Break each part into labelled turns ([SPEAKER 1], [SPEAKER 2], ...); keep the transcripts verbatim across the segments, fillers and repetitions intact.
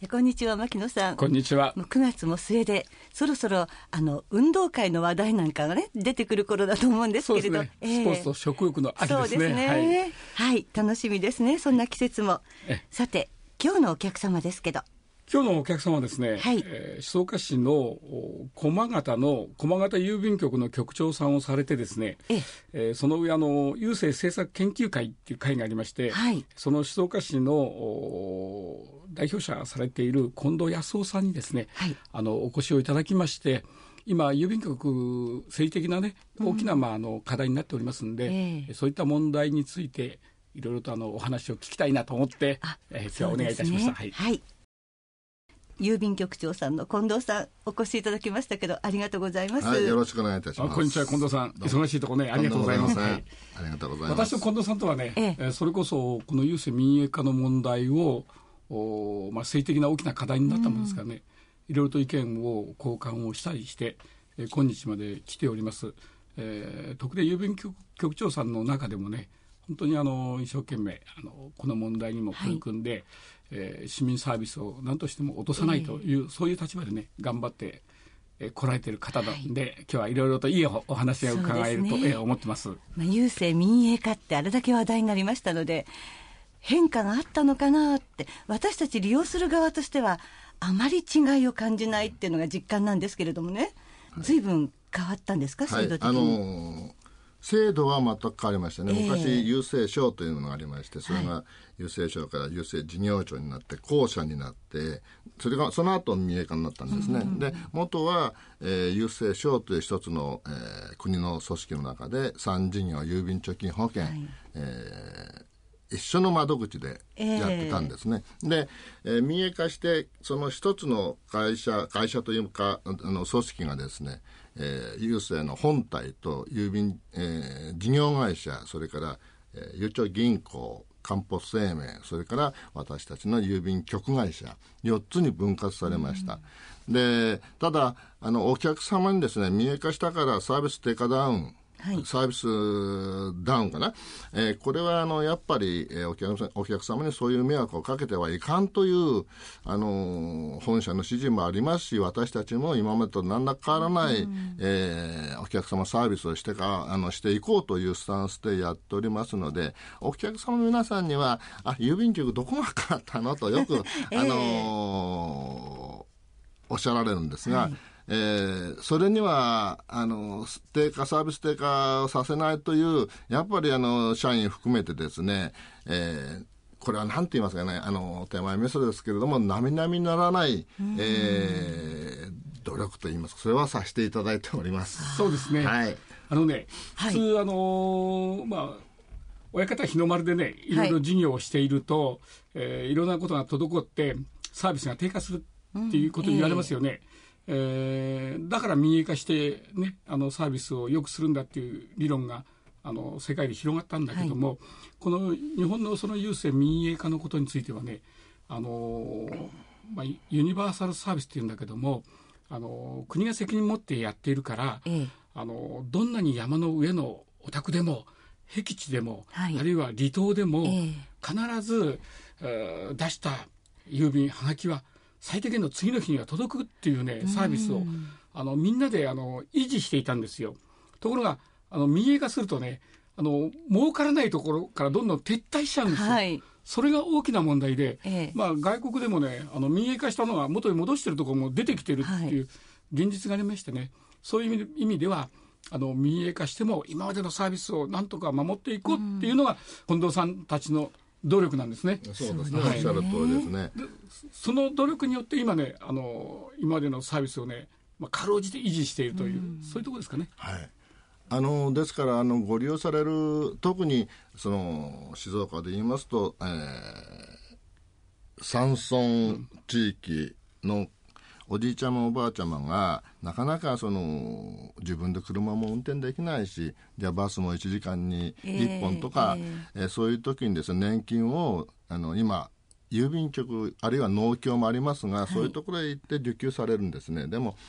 [SPEAKER 1] こんにちは、牧野さん。
[SPEAKER 2] こんにちは。
[SPEAKER 1] もうくがつも末で、そろそろあの運動会の話題なんかがね出てくる頃だと思うんですけれど、
[SPEAKER 2] そうですね、えー、スポーツと食欲の秋ですね。
[SPEAKER 1] そうですね、はい、はい、楽しみですね、そんな季節も。さて、今日のお客様ですけど。
[SPEAKER 2] 今日のお客様はですね、
[SPEAKER 1] はい、
[SPEAKER 2] えー、静岡市の駒形の駒形郵便局の局長さんをされてですね、ええー、その上あの郵政政策研究会っていう会がありまして、はい、その静岡市の代表者されている近藤康夫さんにですね、はい、あのお越しをいただきまして、今郵便局政治的なね大きな、まあ、あの課題になっておりますので、うんえー、そういった問題についていろいろとあのお話を聞きたいなと思って、えー、今日はお願いいたしました。はい、はい、
[SPEAKER 1] 郵便局長さんの近藤さんお越しいただきましたけど、ありがとうございます。
[SPEAKER 3] はい、よろしくお願いいたします。
[SPEAKER 2] こんにちは、近藤さん。忙しいところね、ありがとうございます。はい、
[SPEAKER 3] ありがとうございます。
[SPEAKER 2] 私と近藤さんとはね、ええ、それこそこの郵政民営化の問題をお、まあ、政治的な大きな課題になったものですからね、いろいろと意見を交換をしたりして、えー、今日まで来ております。えー、特に郵便局、局長さんの中でもね、本当にあの一生懸命あのこの問題にも取り組んで、はい、えー、市民サービスを何としても落とさないという、えー、そういう立場でね頑張ってえー、来られている方なんで、はい、今日はいろいろといい お, お話が伺えると、ねえー、思ってます。ま
[SPEAKER 1] あ、郵政民営化ってあれだけ話題になりましたので、変化があったのかなって、私たち利用する側としてはあまり違いを感じないっていうのが実感なんですけれどもね、はい、随分変わったんですか、制度的に。
[SPEAKER 3] はい、あのー制度は全く変わりましたね。昔、えー、郵政省というのがありまして、それが郵政省から郵政事業庁になって、公社になって、それが、その後民営化になったんですね。うん、で、元は、えー、郵政省という一つの、えー、国の組織の中で、産事業、郵便貯金保険、はい、えー、一緒の窓口でやってたんですね。えー、で、えー、民営化して、その一つの会社、会社というか、あの、組織がですね、えー、郵政の本体と郵便、えー、事業会社、それから、えー、ゆうちょ銀行、かんぽ生命、それから私たちの郵便局会社、よっつに分割されました。うん、で、ただ、あの、お客様にですね、民営化したからサービス低下ダウン、はい、サービスダウンかな、えー、これはあのやっぱり、えー、お客様、お客様にそういう迷惑をかけてはいかんというあのー、本社の指示もありますし、私たちも今までと何ら変わらない、うん、えー、お客様サービスをしてかあのしていこうというスタンスでやっておりますので、お客様の皆さんにはあ郵便局どこが変わったのとよく、えー、あのー、おっしゃられるんですが、はい、えー、それには、あの、低下、サービス低下をさせないという、やっぱりあの、社員含めてですね、えー、これは何て言いますかね、あの、手前味噌ですけれども、並々ならない、えー、努力と言いますか、それはさせていただいております。
[SPEAKER 2] そうですね。
[SPEAKER 3] はい。
[SPEAKER 2] あのね、普通、はい、あのー、まあ、親方日の丸でね、いろいろ事業をしていると、はい、えー、いろんなことが滞って、サービスが低下するっていうことを言われますよね。うん、えーえー、だから民営化して、ね、あのサービスを良くするんだっていう理論があの世界で広がったんだけども、はい、この日本のその郵政民営化のことについてはね、あの、まあ、ユニバーサルサービスっていうんだけども、あの国が責任持ってやっているから、ええ、あのどんなに山の上のお宅でも僻地でも、はい、あるいは離島でも、ええ、必ず、えー、出した郵便はがきは最低限の次の日には届くっていうね、サービスを、あの、みんなで、あの、維持していたんですよ。ところが、あの、民営化するとね、あの、儲からないところからどんどん撤退しちゃうんですよ。はい、それが大きな問題で、ええ、まあ、外国でもね、あの、民営化したのが元に戻してるところも出てきてるっていう現実がありましてね、そういう意味、意味では、あの、民営化しても今までのサービスをなんとか守っていこうっていうのが、近藤さんたちの努力なんですね。
[SPEAKER 3] そうですね。おっしゃる通りですね。
[SPEAKER 2] その努力によって今ね、あの、今までのサービスをね、まあ、かろうじて維持しているという、うん、そういうところですかね。
[SPEAKER 3] はい。あの、ですから、あの、ご利用される、特に、その、静岡で言いますと、えー、山村地域のおじいちゃまおばあちゃまがなかなかその自分で車も運転できないし、じゃあバスもいちじかんにいっぽんとか、えーえーえー、そういう時にですね、年金をあの今郵便局あるいは農協もありますが、はい、そういうところへ行って受給されるんですね。でも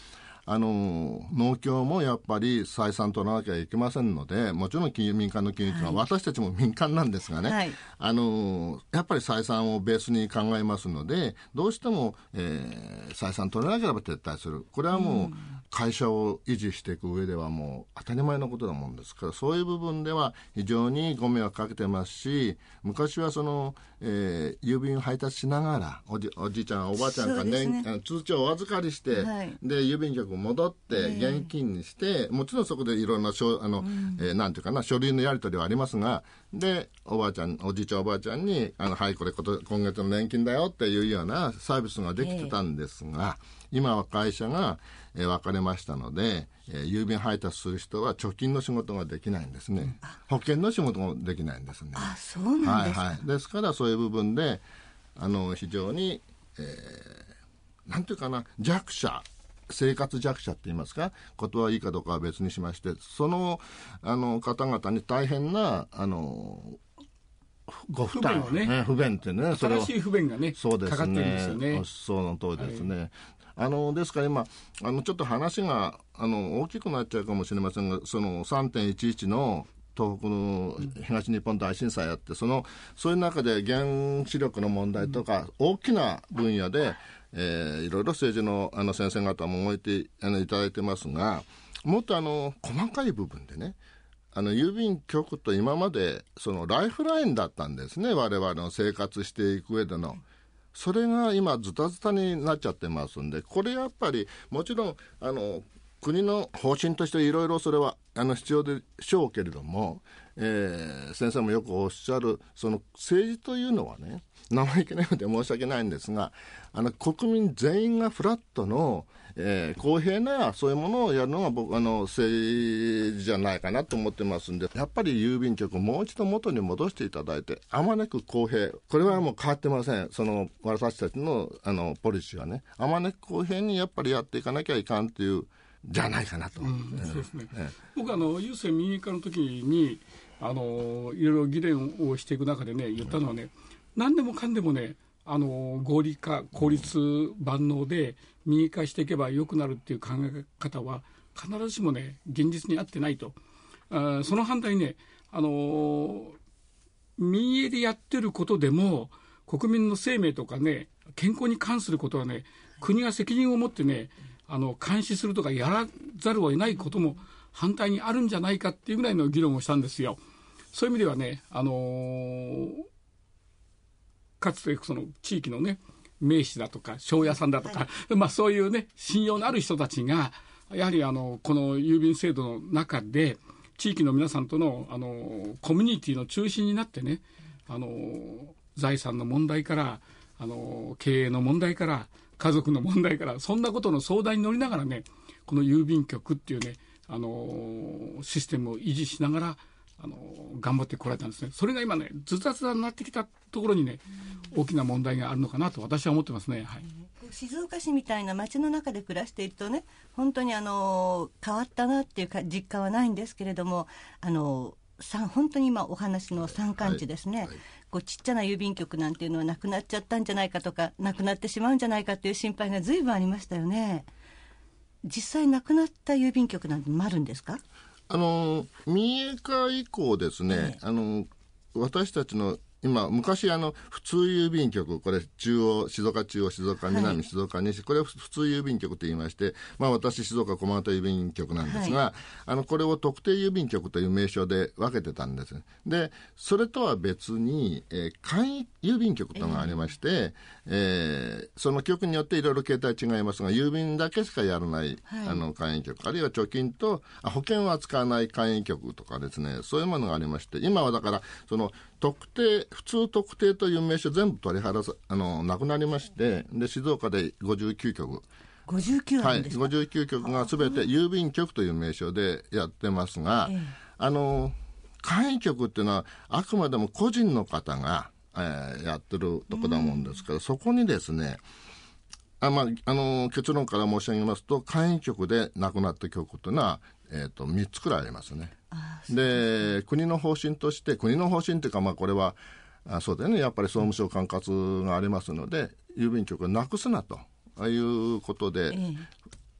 [SPEAKER 3] あの農協もやっぱり採算取らなきゃいけませんので、もちろん金融民間の金融機関は、はい、私たちも民間なんですがね、はい、あのやっぱり採算をベースに考えますので、どうしても、えー、採算取らなければ撤退する。これはもう会社を維持していく上ではもう当たり前のことだもんですから、そういう部分では非常にご迷惑かけてますし、昔はその、えー、郵便配達しながらお じ, おじいちゃんおばあちゃんから、ねね、通帳をお預かりして、はい、で郵便局戻って現金にして、えー、もちろんそこでいろんなしょあの、うんえー、なんていうかな書類のやり取りはありますが、でおばあちゃんおじいちゃんおばあちゃんにあのはいこれこと今月の年金だよっていうようなサービスができてたんですが、えー、今は会社が、えー、分かれましたので、えー、郵便配達する人は貯金の仕事ができないんですね。保険の仕事もできないんですね。
[SPEAKER 1] あ、そうなんですか。
[SPEAKER 3] はいはい、ですからそういう部分であの非常に、えー、なんていうかな弱者生活弱者って言いますか、ことはいいかどうかは別にしまして、その、あの方々に大変なあのご負担
[SPEAKER 2] 不便をね、
[SPEAKER 3] 不便ってね、
[SPEAKER 2] それ新しい不便がね、
[SPEAKER 3] そうですね、
[SPEAKER 2] かかってるんですよね。
[SPEAKER 3] その通りですね。はい、あのですから今あのちょっと話があの大きくなっちゃうかもしれませんが、その さんてんいちいち の東北の東日本大震災あって、そのそういう中で原子力の問題とか大きな分野で、えー、いろいろ政治 の, あの先生方も動いてあのいただいてますが、もっとあの細かい部分でね、あの郵便局と今までそのライフラインだったんですね、我々の生活していく上での。それが今ズタズタになっちゃってますんで、これやっぱりもちろんあの国の方針としていろいろそれはあの必要でしょうけれども、えー、先生もよくおっしゃるその政治というのはね、生意気なので申し訳ないんですが、あの国民全員がフラットの、えー、公平なそういうものをやるのが僕あの政治じゃないかなと思ってますんで、やっぱり郵便局をもう一度元に戻していただいて、あまねく公平、これはもう変わってません。その私たち の, あのポリシーはね、あまねく公平にやっぱりやっていかなきゃいかんというじゃないかなと、うん
[SPEAKER 2] そうですね、ええ、僕あの郵政民営化の時にあのいろいろ議論をしていく中でね言ったのはね、うん、何でもかんでもねあの合理化効率万能で民営化していけば良くなるっていう考え方は必ずしもね現実に合ってないと。あその反対にねあの民営でやってることでも国民の生命とかね健康に関することはね国が責任を持ってねあの監視するとかやらざるを得ないことも反対にあるんじゃないかっていうぐらいの議論をしたんですよ。そういう意味ではね、あのー、かつてその地域のね名士だとか庄屋さんだとか、はい、まあそういうね信用のある人たちがやはりあのこの郵便制度の中で地域の皆さんとのあのコミュニティの中心になってね、あの財産の問題からあの経営の問題から家族の問題からそんなことの相談に乗りながらね、この郵便局っていうねあのシステムを維持しながらあの頑張ってこられたんですね。それが今ねズタズタになってきたところにね大きな問題があるのかなと私は思ってますね。はい、
[SPEAKER 1] 静岡市みたいな街の中で暮らしているとね本当にあの変わったなっていうか実感はないんですけれども、あの本当に今お話の山間地ですね、はいはい、こうちっちゃな郵便局なんていうのはなくなっちゃったんじゃないかとかなくなってしまうんじゃないかという心配が随分ありましたよね。実際なくなった郵便局なんてもあるんですか？
[SPEAKER 3] あの民営化以降ですね、ねあの私たちの今昔あの普通郵便局、これ中央静岡中央静岡南、はい、静岡西、これは普通郵便局と言いまして、まあ、私静岡駒形郵便局なんですが、はい、あのこれを特定郵便局という名称で分けてたんです。でそれとは別に、えー、簡易郵便局というのがありまして、えーえー、その局によっていろいろ形態違いますが、郵便だけしかやらない、はい、あの簡易局、あるいは貯金とあ保険は使わない簡易局とかですね、そういうものがありまして、今はだからその特定普通特定という名称全部取り払さあのなくなりまして、で静岡でごじゅうきゅうきょく
[SPEAKER 1] ごじゅうきゅうあるんですか？
[SPEAKER 3] はい、ごじゅうきゅうきょくがすべて郵便局という名称でやってますが、ええ、あの簡易局っていうのはあくまでも個人の方が、えー、やってるとこだもんですから、そこにですねあ、まあ、あの結論から申し上げますと、簡易局で亡くなった局というのは、えー、とみっつくらいありますね。で国の方針として国の方針というか、まあ、これはあそうだよね、やっぱり総務省管轄がありますので、郵便局をなくすなということで、ええ、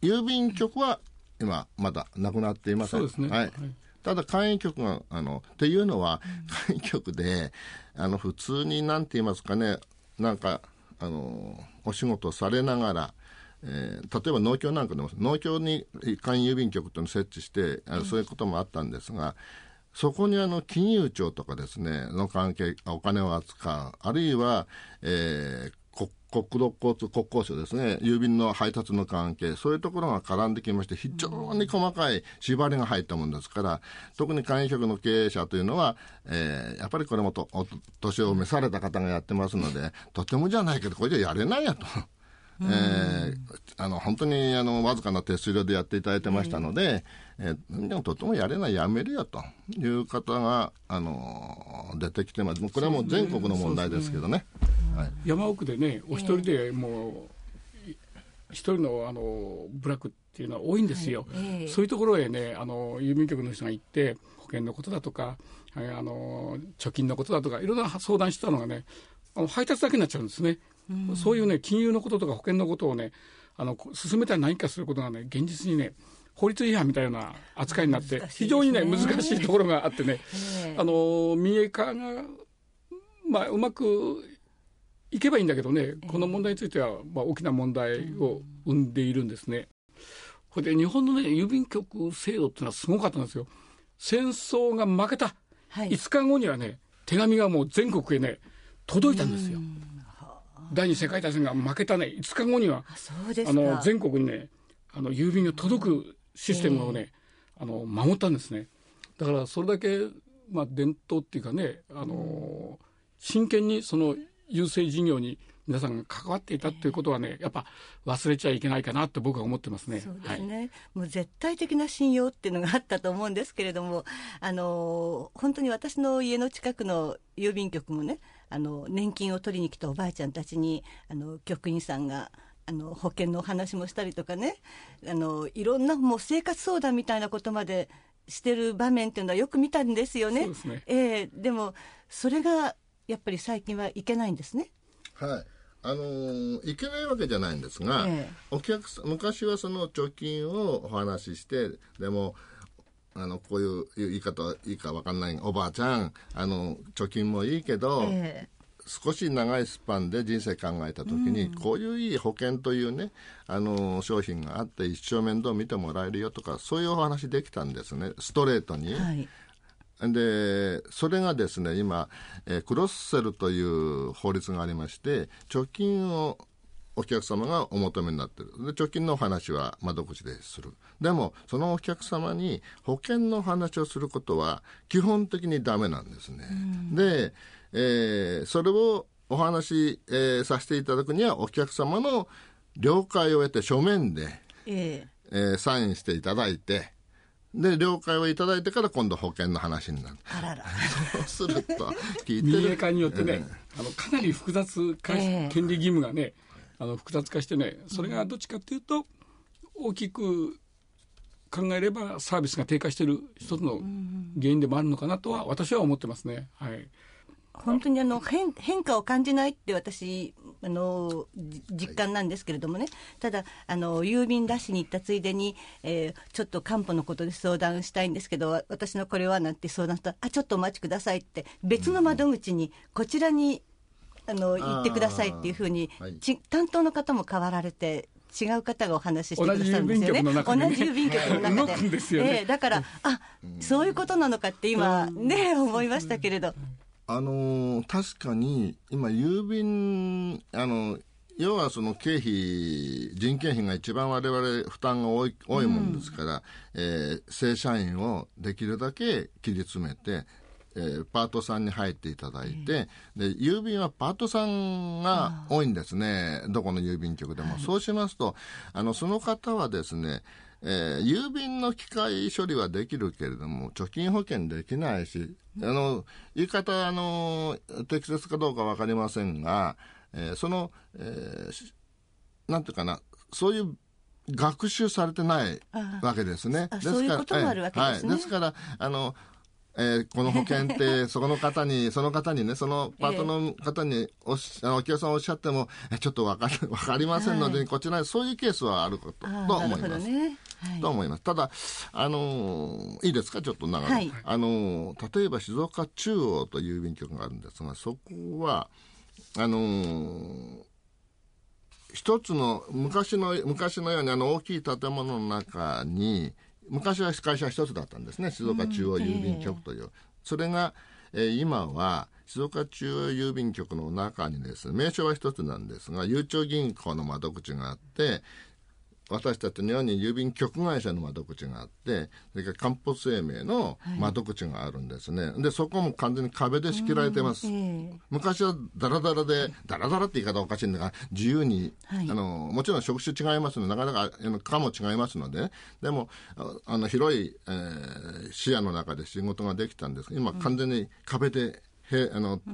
[SPEAKER 3] 郵便局は今まだなくなっていません。
[SPEAKER 2] そうですね、
[SPEAKER 3] はい
[SPEAKER 2] はい、
[SPEAKER 3] ただ簡易局があのっていうのは、簡易局であの普通になんて言いますかね、なんかあのお仕事されながら、えー、例えば農協なんかでも農協に簡易郵便局というのを設置してあのそういうこともあったんですが、そこにあの金融庁とかですねの関係、お金を扱う、あるいは、えー国土交通国交省ですね、郵便の配達の関係、そういうところが絡んできまして、非常に細かい縛りが入ったものですから、特に簡易局の経営者というのは、えー、やっぱりこれもとお年を召された方がやってますので、とてもじゃないけどこれじゃやれないやと。えー、あの本当にあのわずかな手数料でやっていただいてましたので、えー、でもとてもやれない、やめるよという方があの出てきてます。これはもう全国の問題ですけどね。はい、
[SPEAKER 2] 山奥でね、お一人でもう一人のあの部落っていうのは多いんですよ、はいえー、そういうところへね、あの郵便局の人が行って保険のことだとか、あの貯金のことだとかいろんな相談してたのがね、あの配達だけになっちゃうんですね。うん、そういうね金融のこととか保険のことをね、あの進めたり何かすることがね、現実にね法律違反みたいな扱いになって、ね、非常にね難しいところがあってね、えー、あの民営化が、まあ、うまくいけばいいんだけどね、この問題については、まあ、大きな問題を生んでいるんですね。これで日本の、ね、郵便局制度っていうのはすごかったんですよ。戦争が負けた、はい、いつかごにはね手紙がもう全国へね届いたんですよ。第二次世界大戦が負けたねいつかごにはあの全国にねあの郵便が届くシステムをね、えー、あの守ったんですね。だからそれだけ、まあ、伝統っていうかね、あの真剣にその郵政事業に皆さんが関わっていたということはね、やっぱ忘れちゃいけないかなと僕は思ってますね。
[SPEAKER 1] そうですね、はい、もう絶対的な信用っていうのがあったと思うんですけれども、あの本当に私の家の近くの郵便局もね、あの年金を取りに来たおばあちゃんたちにあの局員さんがあの保険のお話もしたりとかね、あのいろんなもう生活相談みたいなことまでしてる場面っていうのはよく見たんですよね。
[SPEAKER 2] そうですね、
[SPEAKER 1] えー、でもそれがやっぱり最近はいけないんですね。
[SPEAKER 3] はい、あのー、いけないわけじゃないんですが、ええ、お客さん昔はその貯金をお話しして、でもあのこういう言い方いいか分かんない、おばあちゃんあの貯金もいいけど、ええ、少し長いスパンで人生考えた時に、うん、こういういい保険というねあの商品があって一生面倒見てもらえるよとか、そういうお話できたんですね、ストレートに。はい、でそれがですね今、えー、クロスセルという法律がありまして、貯金をお客様がお求めになっている。で貯金の話は窓口でする。でもそのお客様に保険の話をすることは基本的にダメなんですね。うん、で、えー、それをお話、えー、させていただくにはお客様の了解を得て書面で、えーえー、サインしていただいて、で了解をいただいてから今度保険の話になる。
[SPEAKER 1] あらら
[SPEAKER 3] そうすると聞いてる
[SPEAKER 2] 民営化によってね、えー、あのかなり複雑化、えー、権利義務がねあの複雑化してね、それがどっちかというと、うん、大きく考えればサービスが低下している一つの原因でもあるのかなとは私は思ってますね。はい、
[SPEAKER 1] 本当にあの 変, 変化を感じないって私あの実感なんですけれどもね、ただあの郵便出しに行ったついでに、えー、ちょっと担保のことで相談したいんですけど、私のこれはなんて相談したら、あちょっとお待ちくださいって別の窓口にこちらにあの行ってくださいっていうふうに、はい、ち担当の方も変わられて違う方がお話ししてくださるんですよね。同じ郵便局の中で、ねえー、だからあそういうことなのかって今ね思いましたけれど、
[SPEAKER 3] あの確かに今郵便あの要はその経費人件費が一番我々負担が多い、多いもんですから、うんえー、正社員をできるだけ切り詰めて、えー、パートさんに入っていただいて、で郵便はパートさんが多いんですね、どこの郵便局でも、はい、そうしますとあのその方はですね、えー、郵便の機械処理はできるけれども貯金保険できないし、あの言い方あの適切かどうか分かりませんが、えー、その、えー、なんていうかな、そういう学習されてないわけですね。
[SPEAKER 1] ですからそういうこともあるわけですね。
[SPEAKER 3] はい、ですからあのえー、この保険ってそこの方にその方にねそのパートの方におし、えー、お客さんおっしゃってもちょっと分かり、分かりませんので、はい、こちらにそういうケースはあることと思います、ねはい、と思います。ただあのー、いいですかちょっと長く、はい、あのー、例えば静岡中央という郵便局があるんですが、そこはあのー、一つの昔の昔のようにあの大きい建物の中に昔は会社一つだったんですね、静岡中央郵便局という、うんえー、それが、えー、今は静岡中央郵便局の中にですね、名称は一つなんですがゆうちょ銀行の窓口があって、私たちのように郵便局会社の窓口があって、それからかんぽ生命の窓口があるんですね、はい、でそこも完全に壁で仕切られてます、うんえー、昔はダラダラでダラダラって言い方おかしいんだが自由に、はい、あのもちろん職種違いますのでなかなか科も違いますので、でもあの広い、えー、視野の中で仕事ができたんですが、今完全に壁で、へあのうん、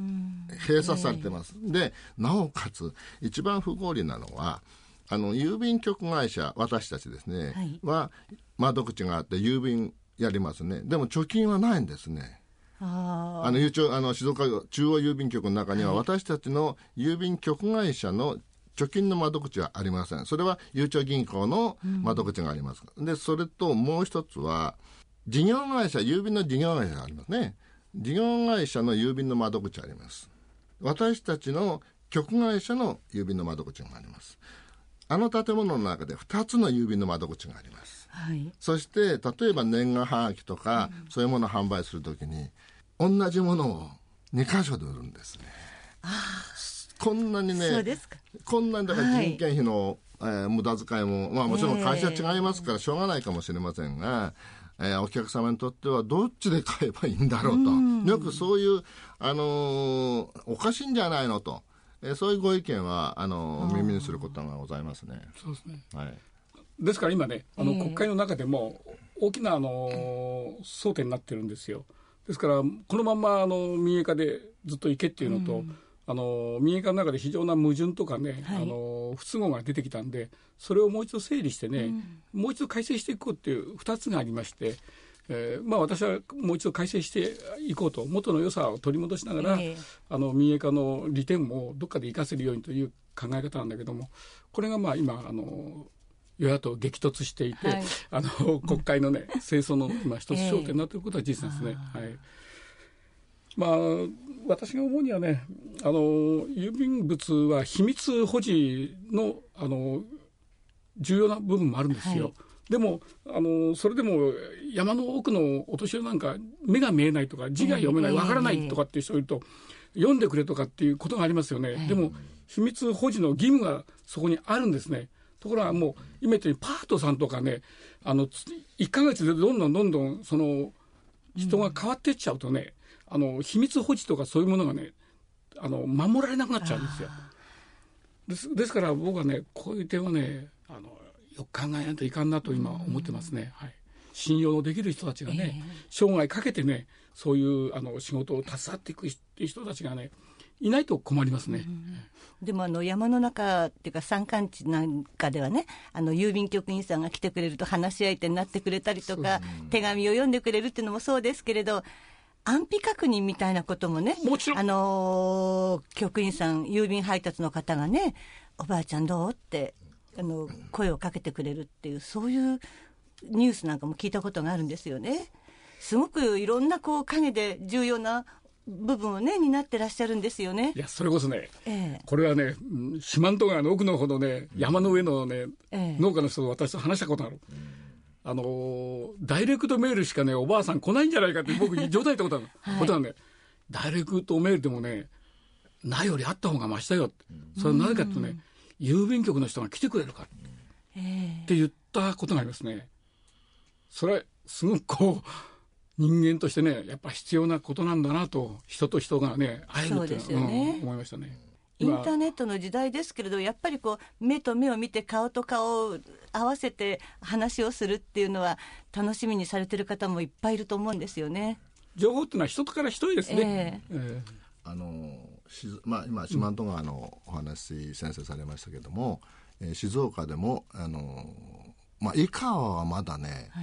[SPEAKER 3] 閉鎖されてます、えー、でなおかつ一番不合理なのはあの郵便局会社私たちですね、はい、は窓口があって郵便やりますね。でも貯金はないんですね。ああのゆうちょあの静岡中央郵便局の中には、はい、私たちの郵便局会社の貯金の窓口はありません。それはゆうちょ銀行の窓口があります、うん、でそれともう一つは事業会社郵便の事業会社がありますね。事業会社の郵便の窓口あります。私たちの局会社の郵便の窓口があります。あの建物の中でふたつの郵便の窓口があります、はい、そして例えば年賀はがきとか、うん、そういうものを販売するときに同じものをにかしょで売るんですね。あこんなにねそうですか。こんなにだから人件費の、はいえー、無駄遣いも、まあ、もちろん会社は違いますからしょうがないかもしれませんが、えー、お客様にとってはどっちで買えばいいんだろうと、うん、よくそういう、あのー、おかしいんじゃないのとえー、そういうご意見はあの耳にすることがございますね。
[SPEAKER 2] そうですね、はい、ですから今ねあの、えー、国会の中でも大きなあの争点になってるんですよ。ですからこのままあの民営化でずっと行けっていうのと、うん、あの民営化の中で非常な矛盾とかね、はい、あの不都合が出てきたんでそれをもう一度整理してね、うん、もう一度改正していこうっていうふたつがありまして、えーまあ、私はもう一度改正していこうと元の良さを取り戻しながら、えー、あの民営化の利点もどっかで生かせるようにという考え方なんだけども、これがまあ今あの与野党激突していて、はい、あの国会のね清掃の今一つ焦点になっていることは事実ですね、えーはいまあ、私が思うにはねあの郵便物は秘密保持 の, あの重要な部分もあるんですよ、はいでもあのそれでも山の奥のお年寄りなんか目が見えないとか字が読めないわからないとかっていう人いると読んでくれとかっていうことがありますよね、でも秘密保持の義務がそこにあるんですね。ところがもう今言ったようにパートさんとかねあのいっかげつでどんどんどんどんその人が変わっていっちゃうとね、あの秘密保持とかそういうものがねあの守られなくなっちゃうんですよ。です、ですから僕はねこういう点はねあのよく考えないといかんなと今思ってますね、はい、信用のできる人たちがね、えー、生涯かけてねそういうあの仕事を携わっていく人たちがねいないと困りますね、
[SPEAKER 1] うん、でもあの山の中っていうか山間地なんかではねあの郵便局員さんが来てくれると話し相手になってくれたりとか、手紙を読んでくれるっていうのもそうですけれど安否確認みたいなこともね
[SPEAKER 2] もちろん、
[SPEAKER 1] あのー、局員さん郵便配達の方がねおばあちゃんどうってあの声をかけてくれるっていうそういうニュースなんかも聞いたことがあるんですよね。すごくいろんなこう陰で重要な部分をね担ってらっしゃるんですよね。
[SPEAKER 2] いやそれこそね、ええ、これはね四万十川の奥のほどね山の上のね、ええ、農家の人と私と話したことがある、あのダイレクトメールしかねおばあさん来ないんじゃないかって僕冗談言ったことある、はい、ことはねダイレクトメールでもねないよりあった方がましだよって、それはなぜかってね郵便局の人が来てくれるからって言ったことがありますね。それはすごくこう人間としてねやっぱ必要なことなんだなと人と人がね会えるっていうのは、ねうん、思いましたね。
[SPEAKER 1] インターネットの時代ですけれどやっぱりこう目と目を見て顔と顔を合わせて話をするっていうのは楽しみにされてる方もいっぱいいると思うんですよね。
[SPEAKER 2] 情報っていうのは人から人へですね、えーえ
[SPEAKER 3] ー、あのまあ、今四万十川のお話先生されましたけども、うんえー、静岡でもあの、まあ、井川はまだね、はい、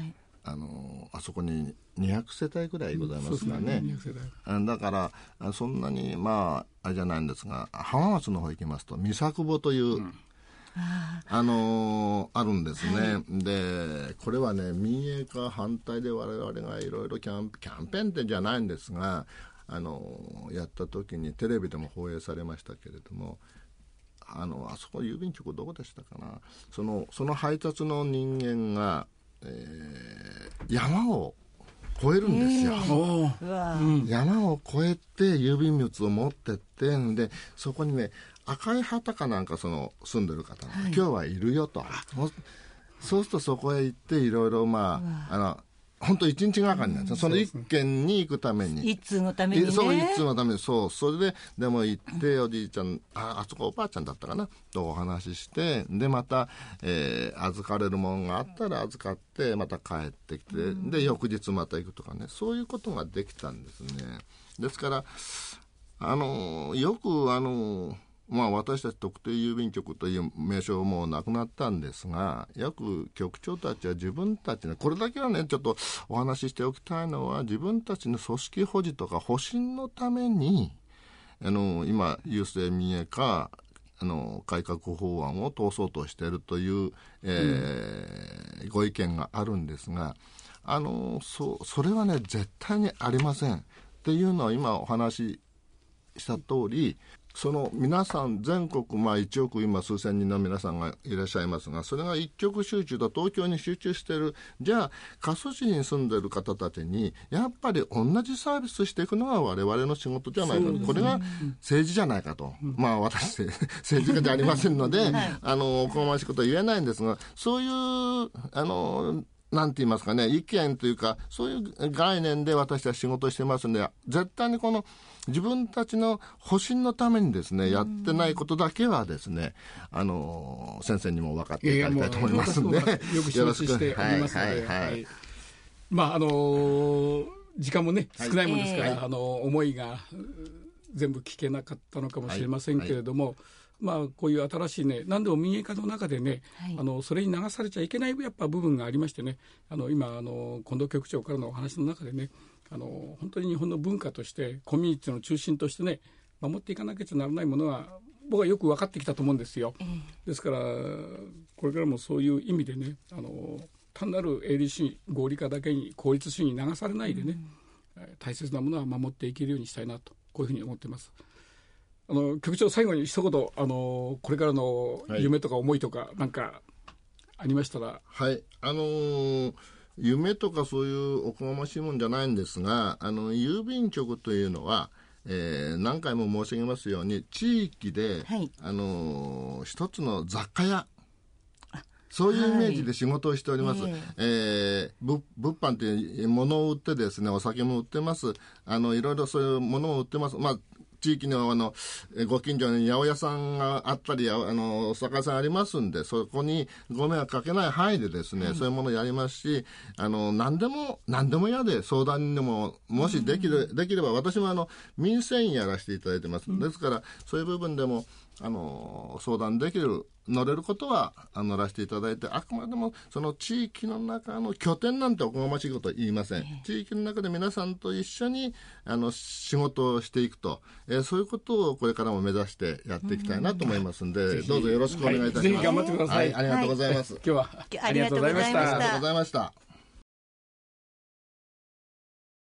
[SPEAKER 3] あのあそこににひゃくせたいぐらいございますがね、
[SPEAKER 2] うん、
[SPEAKER 3] だからそんなにまああれじゃないんですが、浜松の方行きますと三作保という、うん、あ, あのー、あるんですね、はい、でこれはね民営化反対で我々がいろいろキャンキャンペーンってじゃないんですが、あのー、やった時にテレビでも放映されましたけれども、あのあそこ郵便局どこでしたかな、そのその配達の人間が、えー、山を越えるんですよ、えー、山を越えて郵便物を持ってってんで、そこにね赤い旗かなんかその住んでる方が、はい、今日はいるよと、そうするとそこへ行っていろいろまああの本当一日がかりなんですよ、その一軒に行くために、
[SPEAKER 1] 一通のためにね、
[SPEAKER 3] そう一通のために、そうそれででも行っておじいちゃん、ああそこおばあちゃんだったかなとお話しして、でまた、えー、預かれるものがあったら預かってまた帰ってきて、うん、で翌日また行くとかね、そういうことができたんですね。ですからあのよくあのまあ、私たち特定郵便局という名称もなくなったんですが、よく局長たちは自分たちね、これだけはねちょっとお話ししておきたいのは、自分たちの組織保持とか保身のためにあの今郵政民営化あの改革法案を通そうとしているという、えーうん、ご意見があるんですが、あの そ, それはね絶対にありませんっていうのは今お話しした通り、その皆さん全国、まあ、いちおく今数千人の皆さんがいらっしゃいますが、それが一極集中と東京に集中している。じゃあ過疎地に住んでいる方たちにやっぱり同じサービスしていくのが我々の仕事じゃないか、ね、これが政治じゃないかと、うん、まあ私政治家じゃありませんので、はい、あのおこがましいことは言えないんですが、そういうあのなんて言いますかね、意見というかそういう概念で私たち仕事してますので、絶対にこの自分たちの保身のためにですねやってないことだけはですね、あの先生にも分かっていただきたいと思いますので、よ
[SPEAKER 2] く承知しておりますので、はいはいはい、まああのー、時間もね少ないもんですから、はい、あの思いが全部聞けなかったのかもしれませんけれども、はいはい、まあ、こういう新しいね、何でも民営化の中でね、はい、あのそれに流されちゃいけないやっぱ部分がありましてね、あの今あの近藤局長からのお話の中でね、あの本当に日本の文化としてコミュニティの中心としてね守っていかなきゃならないものは僕はよく分かってきたと思うんですよ、えー、ですからこれからもそういう意味でね、あの単なる営利主義合理化だけに効率主義に流されないでね、うん、大切なものは守っていけるようにしたいなと、こういうふうに思っています。あの局長、最後に一言あのこれからの夢とか思いとか何かありましたら。
[SPEAKER 3] はい、あのー夢とかそういうおこがましいもんじゃないんですが、あの郵便局というのは、えー、何回も申し上げますように地域で、はい、あのー、一つの雑貨屋、そういうイメージで仕事をしております、はい、えー、物, 物販というものを売ってですね、お酒も売ってます、あのいろいろそういうものを売ってます。まあ地域の、あのご近所に八百屋さんがあったり、あのお酒屋さんありますんで、そこにご迷惑かけない範囲でですね、はい、そういうものをやりますし、あの何でも何でも嫌で相談でももしできる、うん、できれば私もあの民生委員やらせていただいてます、うん、ですからそういう部分でもあの相談できる乗れることは乗らせていただいて、あくまでもその地域の中の拠点なんておこがましいことは言いません。地域の中で皆さんと一緒にあの仕事をしていくと、えー、そういうことをこれからも目指してやっていきたいなと思いますので、うん、どうぞよろしくお願いいたします、はい、
[SPEAKER 2] ぜひ頑張ってください、
[SPEAKER 3] はい、ありがとうございます、
[SPEAKER 2] はい、今日はありがとうございました。
[SPEAKER 3] ありがとうございました。